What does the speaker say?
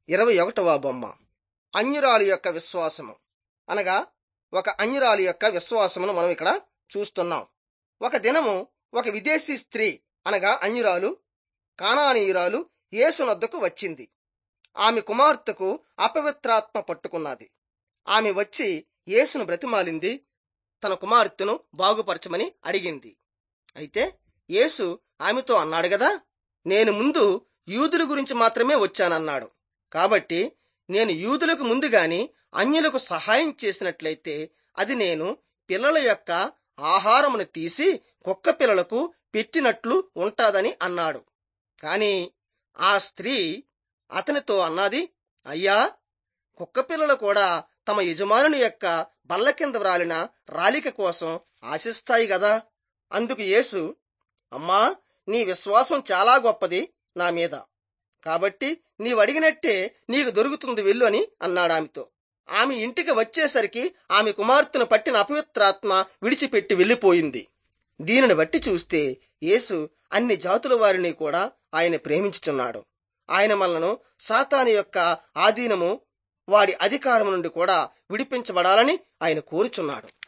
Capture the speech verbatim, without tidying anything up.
ఇరవై ఒకటవ బొమ్మ. అన్యురాలి యొక్క విశ్వాసము అనగా ఒక అన్యురాలి యొక్క విశ్వాసమును మనం ఇక్కడ చూస్తున్నాం. ఒక దినము ఒక విదేశీ స్త్రీ అనగా అన్యురాలు కానానీయురాలు యేసు నొద్దకు వచ్చింది. ఆమె కుమార్తెకు అపవిత్రాత్మ పట్టుకున్నది. ఆమె వచ్చి యేసును బ్రతిమాలింది, తన కుమార్తెను బాగుపరచమని అడిగింది. అయితే యేసు ఆమెతో అన్నాడు గదా, నేను ముందు యూదుల గురించి మాత్రమే వచ్చానన్నాడు. కాబట్టి నేను యూదులకు ముందు గాని అన్యులకు సహాయం చేసినట్లయితే అది నేను పిల్లల యొక్క ఆహారమును తీసి కుక్క పిల్లలకు పెట్టినట్లు ఉంటాదని అన్నాడు. కాని ఆ స్త్రీ అతనితో అన్నది, అయ్యా, కుక్క పిల్లలు కూడా తమ యజమానుని యొక్క బల్ల కింద వ్రాలిన రాలిక కోసం ఆశిస్తాయి గదా. అందుకు యేసు, అమ్మా, నీ విశ్వాసం చాలా గొప్పది నా మీద, కాబట్టి నీవడిగినట్టే నీకు దొరుకుతుంది, వెళ్ళు అని అన్నాడు ఆమెతో. ఆమె ఇంటికి వచ్చేసరికి ఆమె కుమార్తెను పట్టిన అపవిత్రాత్మ విడిచిపెట్టి వెళ్ళిపోయింది. దీనిని బట్టి చూస్తే యేసు అన్ని జాతుల వారిని కూడా ఆయన ప్రేమించుచున్నాడు. ఆయన మనలను సాతాను యొక్క ఆధీనము, వాడి అధికారం నుండి కూడా విడిపించబడాలని ఆయన కోరుచున్నాడు.